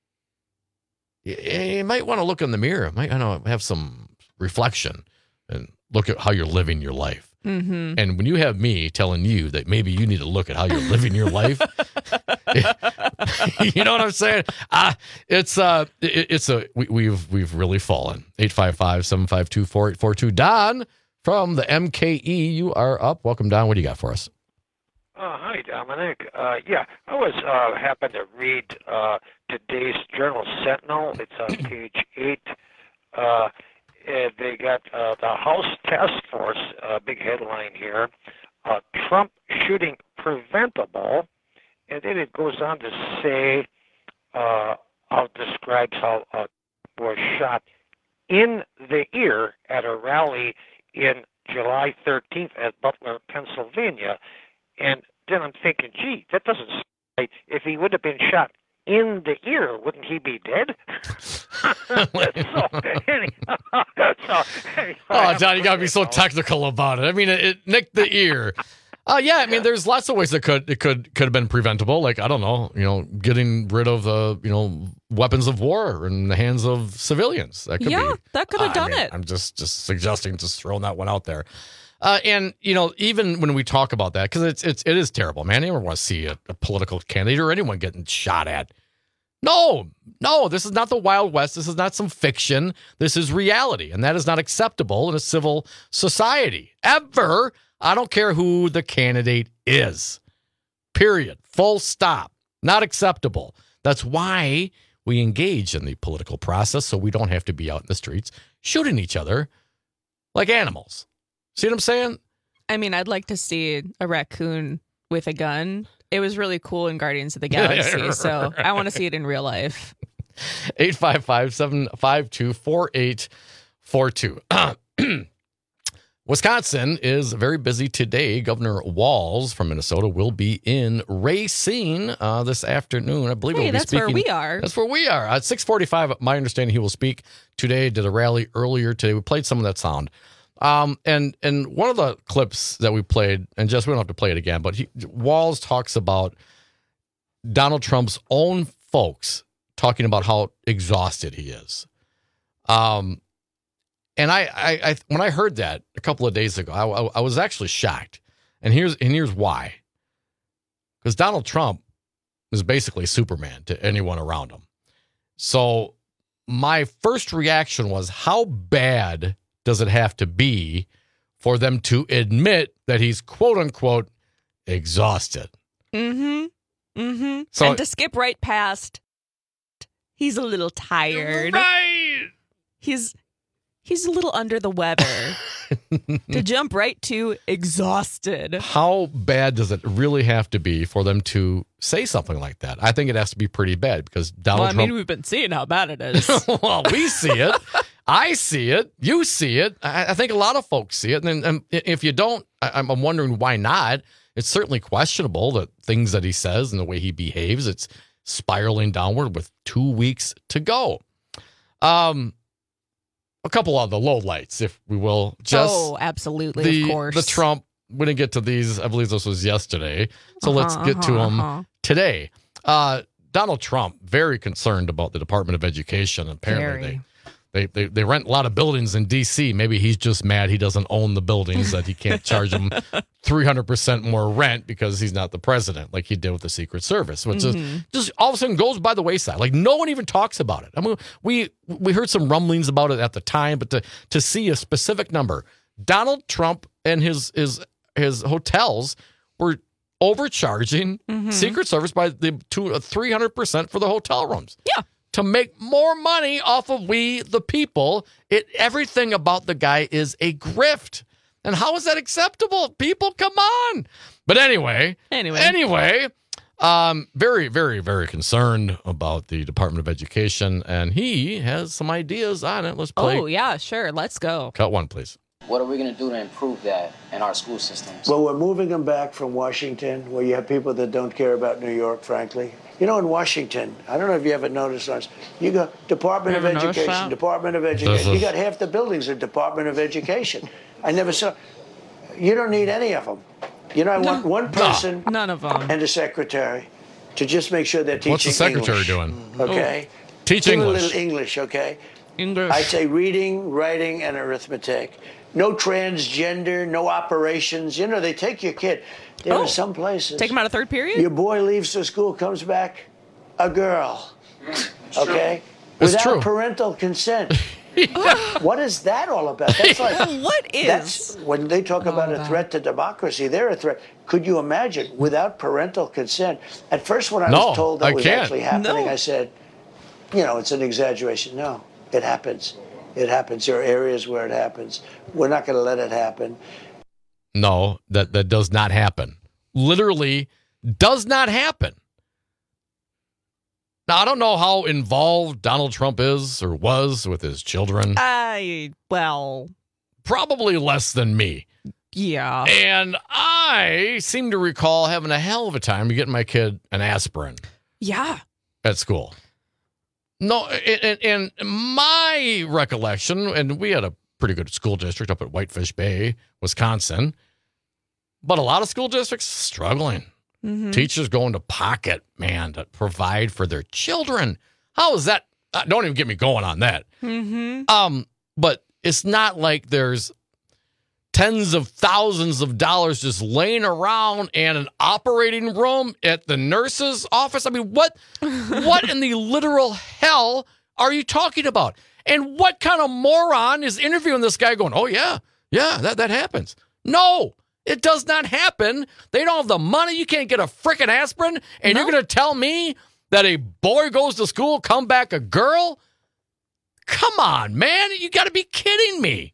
You might want to look in the mirror. Might have some reflection and look at how you're living your life. Mm-hmm. And when you have me telling you that maybe you need to look at how you're living your life, you know what I'm saying? We've really fallen. 855-752-4842. Don from the MKE, you are up. Welcome, Don. What do you got for us? Hi, Dominic. I was happened to read today's Journal Sentinel. It's on page 8. They got the House Task Force, big headline here, Trump shooting preventable. And then it goes on to say, describes how was shot in the ear at a rally in July 13th at Butler, Pennsylvania. And then I'm thinking, gee, that doesn't sound right. If he would have been shot in the ear, wouldn't he be dead? Oh, John, you got to be so technical about it. I mean, it nicked the ear. Yeah, I mean, there's lots of ways that could have been preventable. Like, I don't know, getting rid of the, weapons of war in the hands of civilians. That could be. That could have done it. I'm just suggesting, just throwing that one out there. And even when we talk about that, because it is terrible, man. You never want to see a political candidate or anyone getting shot at. No, this is not the Wild West. This is not some fiction. This is reality, and that is not acceptable in a civil society ever. I don't care who the candidate is. Period. Full stop. Not acceptable. That's why we engage in the political process, so we don't have to be out in the streets shooting each other like animals. See what I'm saying? I mean, I'd like to see a raccoon with a gun. It was really cool in Guardians of the Galaxy, so I want to see it in real life. 855-752-4842. Wisconsin is very busy today. Governor Walz from Minnesota will be in Racine this afternoon. I believe he'll be speaking. That's where we are. That's where we are. At 6:45, my understanding, he will speak today. Did a rally earlier today. We played some of that sound. And one of the clips that we played, and just we don't have to play it again, but Walz talks about Donald Trump's own folks talking about how exhausted he is. And I when I heard that a couple of days ago, I was actually shocked. And here's why. Because Donald Trump is basically Superman to anyone around him. So my first reaction was, how bad does it have to be for them to admit that he's quote unquote exhausted? Mm-hmm. Mm-hmm. So, and to skip right past, he's a little tired. Right. He's a little under the weather. To jump right to exhausted. How bad does it really have to be for them to say something like that? I think it has to be pretty bad because Donald Trump... we've been seeing how bad it is. Well, we see it. I see it. You see it. I think a lot of folks see it. And if you don't, I'm wondering why not. It's certainly questionable, the things that he says and the way he behaves. It's spiraling downward with 2 weeks to go. A couple of the lowlights, if we will. Just absolutely, of course. The Trump, we didn't get to these. I believe this was yesterday. So let's get to them today. Donald Trump, very concerned about the Department of Education. Apparently, they rent a lot of buildings in D.C. Maybe he's just mad he doesn't own the buildings, that he can't charge them 300% more rent because he's not the president, like he did with the Secret Service, which is just all of a sudden goes by the wayside. Like no one even talks about it. I mean, we heard some rumblings about it at the time, but to see a specific number, Donald Trump and his hotels were overcharging Secret Service by 300% for the hotel rooms. Yeah. To make more money off of we, the people. Everything about the guy is a grift. And how is that acceptable? People, come on. But anyway, very, very, very concerned about the Department of Education, and he has some ideas on it. Let's play. Oh, yeah, sure. Let's go. Cut one, please. What are we going to do to improve that in our school systems? Well, we're moving them back from Washington, where you have people that don't care about New York, frankly. In Washington, I don't know if you ever noticed this, you got Department of Education, Department of Education. You got half the buildings at Department of Education. I never saw. You don't need any of them. I want one person none of them. And a secretary to just make sure they're teaching What's the secretary English, doing? Okay? Teach Do English. a little English, okay? English. I say reading, writing, and arithmetic. No transgender, no operations. They take your kid. There are some places. Take him out of third period? Your boy leaves the school, comes back, a girl. Okay? It's Without true. parental consent. What is that all about? That's like, what is? That's when they talk about a threat to democracy. They're a threat. Could you imagine without parental consent? At first, when I was told that was actually happening, I said, it's an exaggeration. No, it happens. It happens. There are areas where it happens. We're not going to let it happen. No, that does not happen. Literally does not happen. Now, I don't know how involved Donald Trump is or was with his children. Well, probably less than me. Yeah. And I seem to recall having a hell of a time getting my kid an aspirin. Yeah. At school. No, and my recollection, and we had a pretty good school district up at Whitefish Bay, Wisconsin, but a lot of school districts struggling. Mm-hmm. Teachers going to pocket, man, to provide for their children. How is that? Don't even get me going on that. Mm-hmm. But it's not like there's tens of thousands of dollars just laying around and an operating room at the nurse's office. I mean, what in the literal hell are you talking about? And what kind of moron is interviewing this guy going, oh, yeah, that happens. No, it does not happen. They don't have the money. You can't get a freaking aspirin. And You're going to tell me that a boy goes to school, come back a girl? Come on, man. You got to be kidding me.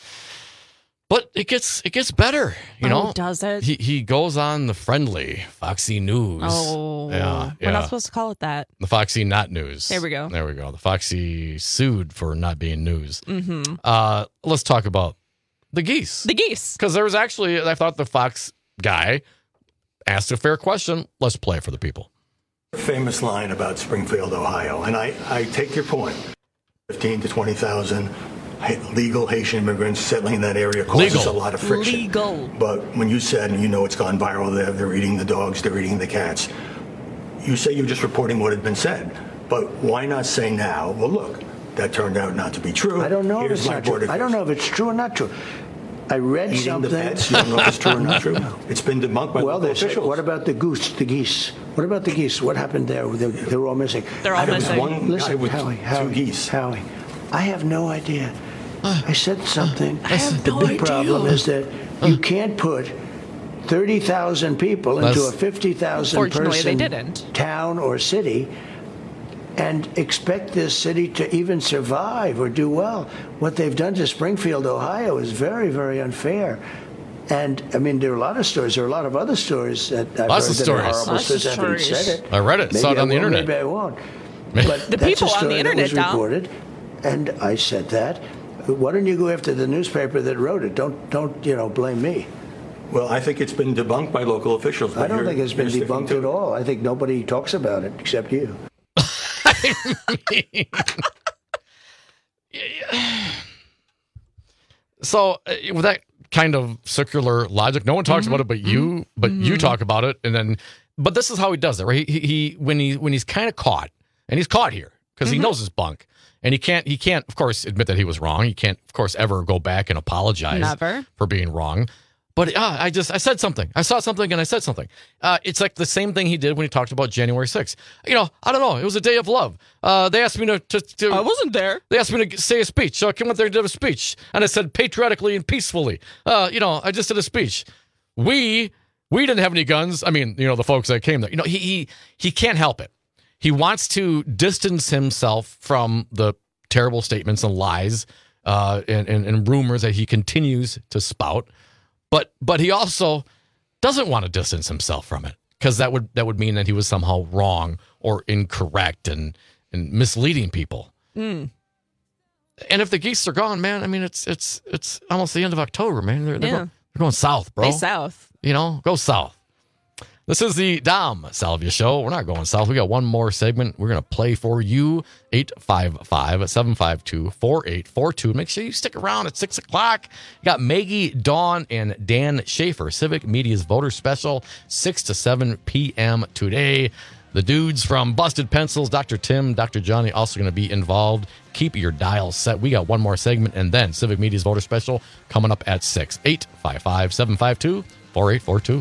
But it gets better, you know. Does it? He goes on the friendly Foxy News. Oh, yeah. We're not supposed to call it that. The Foxy Not News. There we go. The Foxy sued for not being news. Mm-hmm. Let's talk about the geese. The geese. Because there was actually, I thought the Fox guy asked a fair question. Let's play it for the people. Famous line about Springfield, Ohio, and I take your point. 15 to 20,000 legal Haitian immigrants settling in that area causes a lot of friction. Legal. But when you said, and you know it's gone viral there, they're eating the dogs, they're eating the cats, you say you're just reporting what had been said. But why not say now, well, look, that turned out not to be true. I don't know if it's not true. I don't know if it's true or not true. I read eating something. The pets, you don't know if it's true or not true? It's been debunked by local officials. What about the geese? What about the geese? What happened there? They were all missing. They're all missing. Listen, Howie, two geese. Howie, I have no idea. I said something. The big problem is that you can't put 30,000 people into a 50,000 person town or city and expect this city to even survive or do well. What they've done to Springfield, Ohio is very, very unfair. And, I mean, there are a lot of stories. There are a lot of other stories that I've heard that are horrible stories. I haven't said it. I read it. Saw it on the internet. Maybe I won't. But the people on the internet, was reported, and I said that. Why don't you go after the newspaper that wrote it? Don't blame me. Well, I think it's been debunked by local officials. I don't think it's been debunked at all. I think nobody talks about it except you. So with that kind of circular logic, no one talks about it but you. But you talk about it, and but this is how he does it, right? He when he's kind of caught, and he's caught here because he knows his bunk. And he can't, of course, admit that he was wrong. He can't, of course, ever go back and apologize for being wrong. But I said something. I saw something and I said something. It's like the same thing he did when he talked about January 6th. You know, I don't know. It was a day of love. They asked me to I wasn't there. They asked me to say a speech. So I came out there and did a speech. And I said patriotically and peacefully. I just did a speech. We didn't have any guns. I mean, the folks that came there. He can't help it. He wants to distance himself from the terrible statements and lies and rumors that he continues to spout. But he also doesn't want to distance himself from it because that would mean that he was somehow wrong or incorrect and misleading people. And if the geese are gone, man, I mean it's almost the end of October, man. They're going south, bro. South. Go south. This is the Dom Salvia Show. We're not going south. We got one more segment we're going to play for you. 855-752-4842. Make sure you stick around at 6 o'clock. You got Maggie, Dawn, and Dan Schaefer. Civic Media's Voter Special, 6 to 7 p.m. today. The dudes from Busted Pencils, Dr. Tim, Dr. Johnny, also going to be involved. Keep your dial set. We got one more segment, and then Civic Media's Voter Special coming up at 6. 855-752-4842.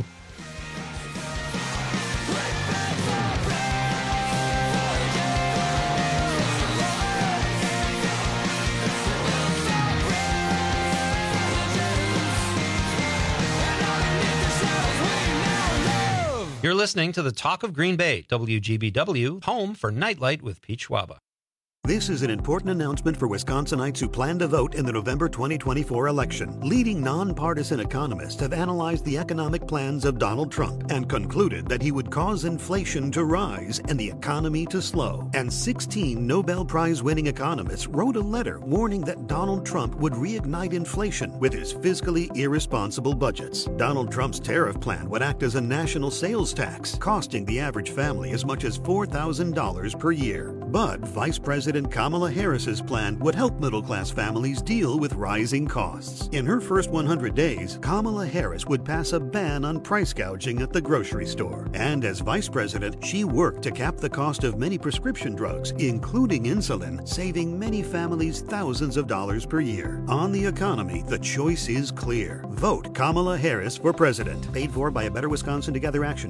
You're listening to the Talk of Green Bay, WGBW, home for Nightlight with Pete Schwaba. This is an important announcement for Wisconsinites who plan to vote in the November 2024 election. Leading nonpartisan economists have analyzed the economic plans of Donald Trump and concluded that he would cause inflation to rise and the economy to slow. And 16 Nobel Prize-winning economists wrote a letter warning that Donald Trump would reignite inflation with his fiscally irresponsible budgets. Donald Trump's tariff plan would act as a national sales tax, costing the average family as much as $4,000 per year. But Vice President Kamala Harris's plan would help middle-class families deal with rising costs. In her first 100 days, Kamala Harris would pass a ban on price gouging at the grocery store. And as vice president, she worked to cap the cost of many prescription drugs, including insulin, saving many families thousands of dollars per year. On the economy, the choice is clear. Vote Kamala Harris for president. Paid for by A Better Wisconsin Together Action,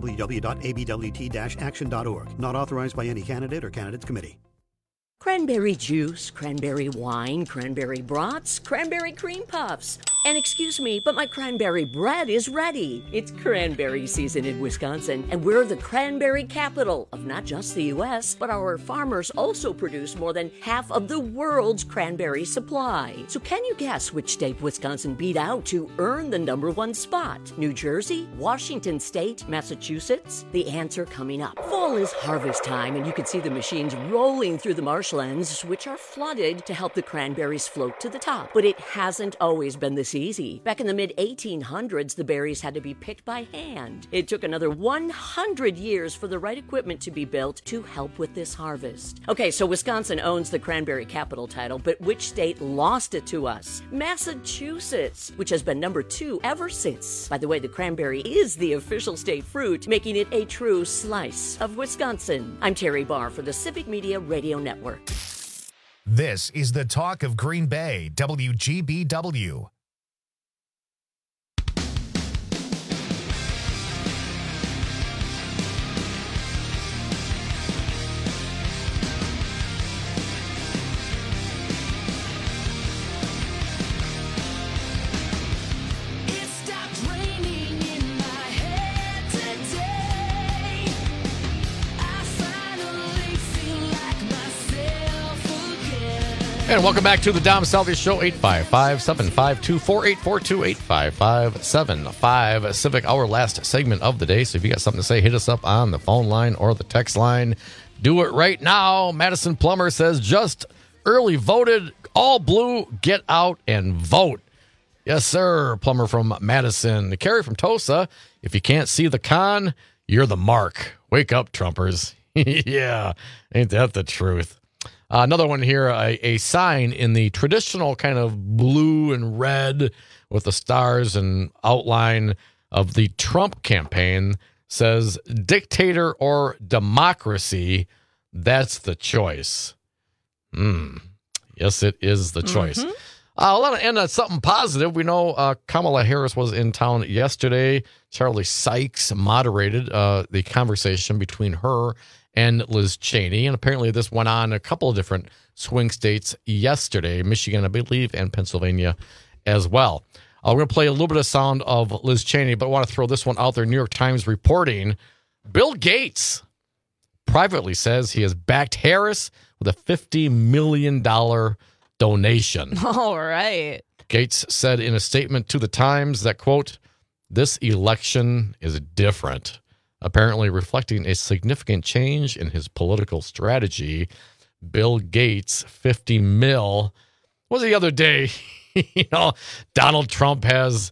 www.abwt-action.org. Not authorized by any candidate or candidates committee. Cranberry juice, cranberry wine, cranberry brats, cranberry cream puffs. And excuse me, but my cranberry bread is ready. It's cranberry season in Wisconsin, and we're the cranberry capital of not just the U.S., but our farmers also produce more than half of the world's cranberry supply. So can you guess which state Wisconsin beat out to earn the #1 spot? New Jersey, Washington State, Massachusetts? The answer coming up. Fall is harvest time, and you can see the machines rolling through the marshlands, which are flooded to help the cranberries float to the top. But it hasn't always been this easy. Back in the mid-1800s, the berries had to be picked by hand. It took another 100 years for the right equipment to be built to help with this harvest. Okay, so Wisconsin owns the cranberry capital title, but which state lost it to us? Massachusetts, which has been #2 ever since. By the way, the cranberry is the official state fruit, making it a true slice of Wisconsin. I'm Terry Barr for the Civic Media Radio Network. This is the Talk of Green Bay, WGBW. And welcome back to the Dom Salvia Show, 855-752-4842, 855-75 Civic, our last segment of the day. So if you got something to say, hit us up on the phone line or the text line. Do it right now. Madison Plummer says, just early voted, all blue, get out and vote. Yes, sir. Plummer from Madison. Carrie from Tosa, if you can't see the con, you're the mark. Wake up, Trumpers. Yeah, ain't that the truth? Another one here, a sign in the traditional kind of blue and red with the stars and outline of the Trump campaign says, dictator or democracy, that's the choice. Yes, it is the choice. Let us end on something positive. We know Kamala Harris was in town yesterday. Charlie Sykes moderated the conversation between her and Liz Cheney. And apparently this went on a couple of different swing states yesterday, Michigan, I believe, and Pennsylvania as well. We're going to play a little bit of sound of Liz Cheney, but I want to throw this one out there. New York Times reporting, Bill Gates privately says he has backed Harris with a $50 million donation. All right. Gates said in a statement to the Times that, quote, this election is different, apparently reflecting a significant change in his political strategy. Bill Gates, 50 mil. What was the other day? Donald Trump has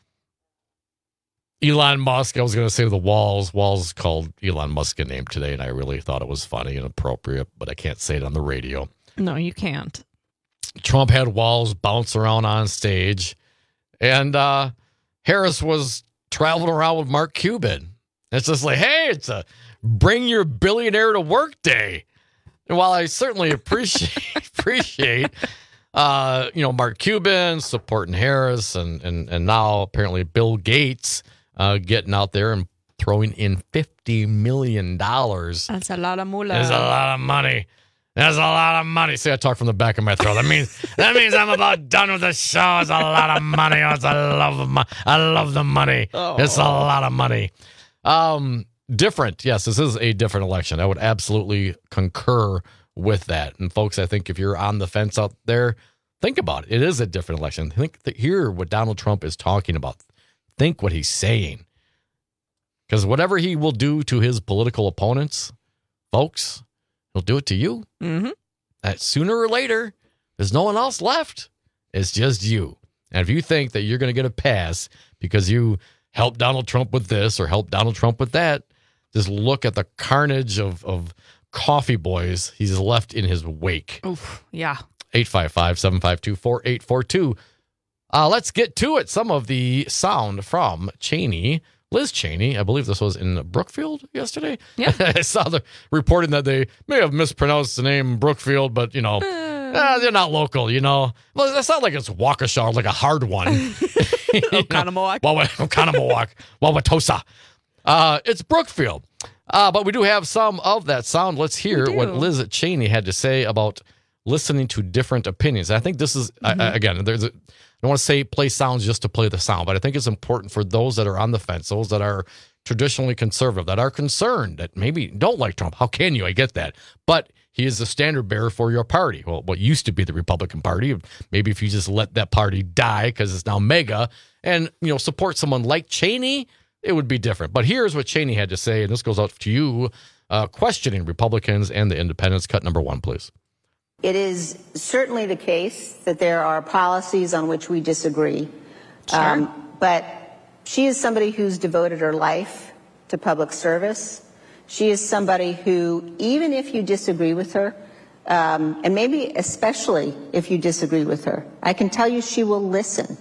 Elon Musk. I was going to say the Walls. Walls called Elon Musk a name today, and I really thought it was funny and appropriate, but I can't say it on the radio. No, you can't. Trump had Walls bounce around on stage, and Harris was traveling around with Mark Cuban. It's just like, hey, it's a bring your billionaire to work day. And while I certainly appreciate Mark Cuban supporting Harris and now apparently Bill Gates getting out there and throwing in $50 million. That's a lot of moolah. That's a lot of money. That's a lot of money. See, I talk from the back of my throat. That means I'm about done with the show. It's a lot of money. I love the money. Oh. It's a lot of money. different. Yes, this is a different election. I would absolutely concur with that. And folks, I think if you're on the fence out there, think about it. It is a different election. Hear what Donald Trump is talking about. Think what he's saying. Because whatever he will do to his political opponents, folks, he'll do it to you. Mm-hmm. Sooner or later, there's no one else left. It's just you. And if you think that you're going to get a pass because you helped Donald Trump with this or helped Donald Trump with that, just look at the carnage of coffee boys he's left in his wake. Oof, yeah. 855-752-4842. Let's get to it. Some of the sound from Cheney. Liz Cheney, I believe this was in Brookfield yesterday. Yeah. I saw the reporting that they may have mispronounced the name Brookfield, but, they're not local, Well, that's not like it's Waukesha, like a hard one. Oconomowoc. Oconomowoc. Wauwatosa. It's Brookfield. But we do have some of that sound. Let's hear what Liz Cheney had to say about listening to different opinions. I think this is, again, I don't want to say play sounds just to play the sound, but I think it's important for those that are on the fence, those that are traditionally conservative, that are concerned, that maybe don't like Trump. How can you? I get that. But he is the standard bearer for your party. Well, what used to be the Republican Party. Maybe if you just let that party die because it's now MAGA and, support someone like Cheney, it would be different. But here's what Cheney had to say, and this goes out to you, questioning Republicans and the independents. Cut number 1, please. It is certainly the case that there are policies on which we disagree. Sure. But she is somebody who's devoted her life to public service. She is somebody who, even if you disagree with her, and maybe especially if you disagree with her, I can tell you she will listen.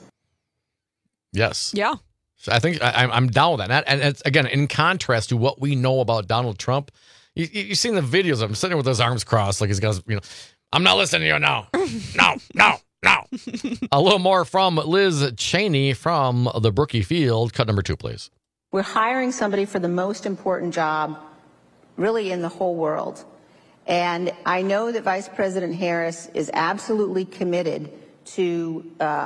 Yes. Yeah. So I think I'm down with that. And it's, again, in contrast to what we know about Donald Trump, you've seen the videos of him sitting with his arms crossed, like he's got, I'm not listening to you now. No. A little more from Liz Cheney from the Brookie Field. Cut number 2, please. We're hiring somebody for the most important job really in the whole world. And I know that Vice President Harris is absolutely committed to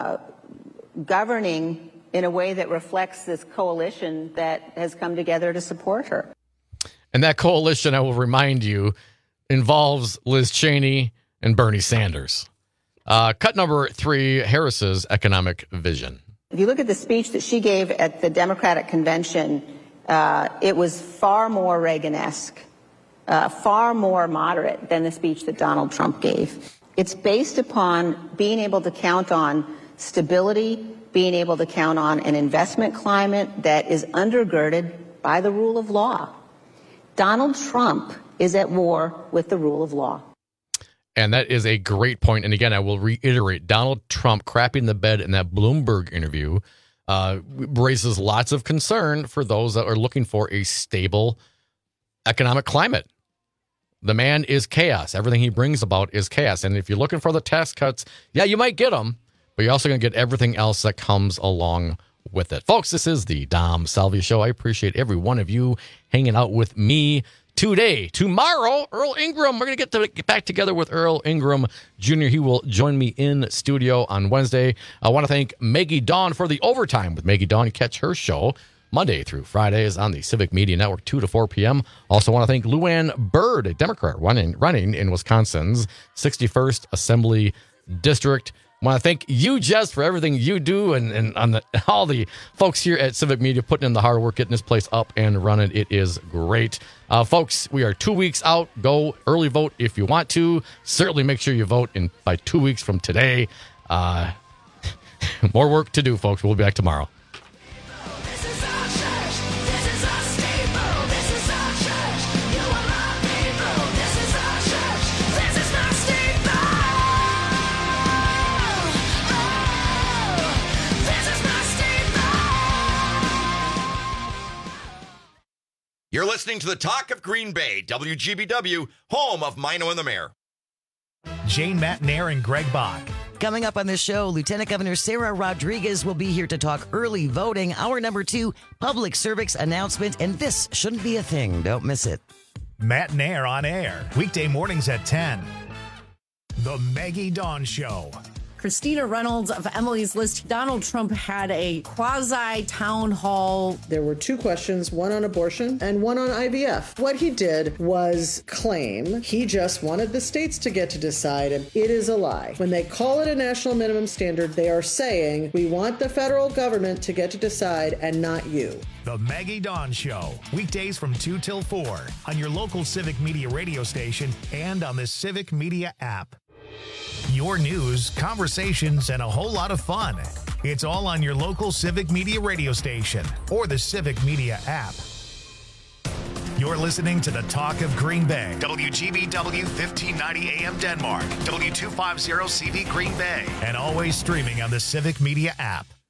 governing in a way that reflects this coalition that has come together to support her. And that coalition, I will remind you, involves Liz Cheney and Bernie Sanders. Cut number 3, Harris's economic vision. If you look at the speech that she gave at the Democratic convention, it was far more Reagan-esque, far more moderate than the speech that Donald Trump gave. It's based upon being able to count on stability, being able to count on an investment climate that is undergirded by the rule of law. Donald Trump is at war with the rule of law. And that is a great point. And again, I will reiterate, Donald Trump crapping the bed in that Bloomberg interview raises lots of concern for those that are looking for a stable economic climate. The man is chaos. Everything he brings about is chaos. And if you're looking for the tax cuts, yeah, you might get them, but you're also going to get everything else that comes along with it. Folks, this is the Dom Salvia Show. I appreciate every one of you hanging out with me today. Tomorrow, Earl Ingram. We're going to get back together with Earl Ingram Jr. He will join me in studio on Wednesday. I want to thank Maggie Dawn for the overtime with Maggie Dawn. You catch her show Monday through Fridays on the Civic Media Network, 2 to 4 p.m. Also want to thank Luann Byrd, a Democrat running in Wisconsin's 61st Assembly District. I want to thank you, Jess, for everything you do and on all the folks here at Civic Media putting in the hard work, getting this place up and running. It is great. Folks, we are 2 weeks out. Go early vote if you want to. Certainly make sure you vote by 2 weeks from today. More work to do, folks. We'll be back tomorrow. You're listening to the Talk of Green Bay, WGBW, home of Mino and the Mayor. Jane Matnair and Greg Bach. Coming up on this show, Lieutenant Governor Sarah Rodriguez will be here to talk early voting. Hour number 2, public service announcement, and this shouldn't be a thing. Don't miss it. Matnair on air, weekday mornings at 10. The Maggie Dawn Show. Christina Reynolds of Emily's List. Donald Trump had a quasi-town hall. There were two questions, one on abortion and one on IVF. What he did was claim he just wanted the states to get to decide, and it is a lie. When they call it a national minimum standard, they are saying we want the federal government to get to decide and not you. The Maggie Dawn Show, weekdays from 2 till 4 on your local Civic Media radio station and on the Civic Media app. Your news, conversations, and a whole lot of fun. It's all on your local Civic Media radio station or the Civic Media app. You're listening to the Talk of Green Bay. WGBW 1590 AM Denmark. W250 CV Green Bay. And always streaming on the Civic Media app.